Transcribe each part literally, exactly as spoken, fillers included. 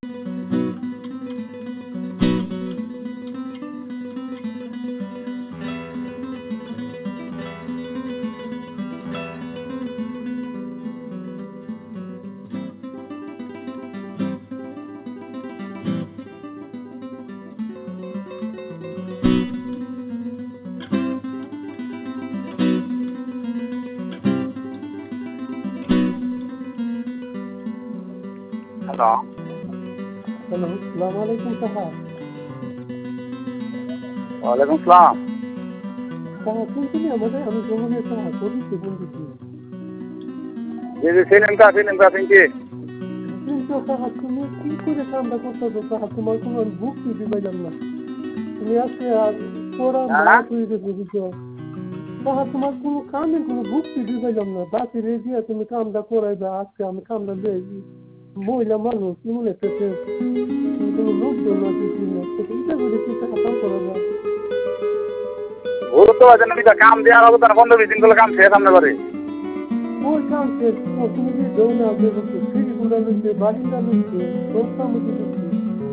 Hello. Hello, আসসালামু আলাইকুম সাহা। ওয়ালাইকুম সালাম। সাহা শুনছিলি আমাদের আমি জঙ্গলের সাহা কবিকে বলতেছি। জি জি চিনেন কা চিনেন কা চিনছি। কিন্তু সাহা তুমি কি করে কামটা করতেছো সাহা, তোমার কোনো বুদ্ধি দিবাইলাম না। তুমি আজকে আর পড়া হ্যাঁ মারা হয়ে গেছে বুঝছো সাহা, তোমার কোনো কামের কোনো বুদ্ধি দিবাইলাম না। বাকি রেজিয়া তুমি কামটা করাইবা, আজকে আমি কামটা দিয়েছি। মহিলা মানুষ কি মনে হচ্ছে তুমি কোনো লোকজন না কিছু না, এটা করে কি সাহা কাম করাবা? গুরুত্ব আছে না কাম দেওয়ার হবে তার পনেরো বিশ দিন করলে কাম শেষ সামনে করে। ওই কাম শেষ তুমি যে দেও না দেবো ফিরি গুঁড়া লইছে, বারিন্দা লইছে, সব কামড়ি লইছে।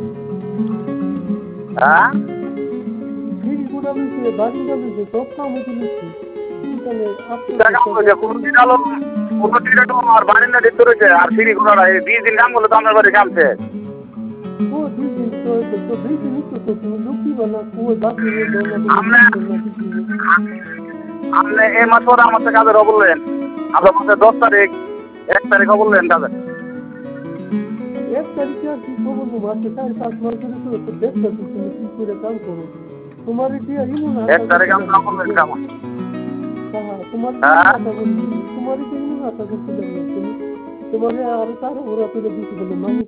হ্যাঁ ফিরি গুঁড়া লইছে, বারিন্দা লইছে, সব কামড়ি লইছে। তাহলে কাম করেছে কুর্তির আলো কুর্তির আর বারিন্দা দেখতে রয়েছে আর সিঁড়ি ঘোড়া এই বিশ দিন কাম করলে তো আপনার বাড়ি কাম শেষ। ও দুই দিন তো তো দুই দিন তো তো তুমি লুকি বলা কই বাকি রে দেও না আপনি তুমি। আপনি এই মাস পরে আমার সাথে কাজের বললেন আপনার মাসে দশ তারিখ এক তারিখও বললেন কাজের। এক তারিখে আর কি খবর নেবো, আজকে চার পাঁচ মাস ধরে তো দেখতে তুমি কি করে কাম করো। তোমার দিয়ে ইমন এক তারিখে আপনি বললেন কাম। হ্যাঁ তোমার হ্যাঁ তোমার ইমন আশা করছিলাম না তুমি তোমার আরো তার ওরা তুলে দিতে বলে মানুষ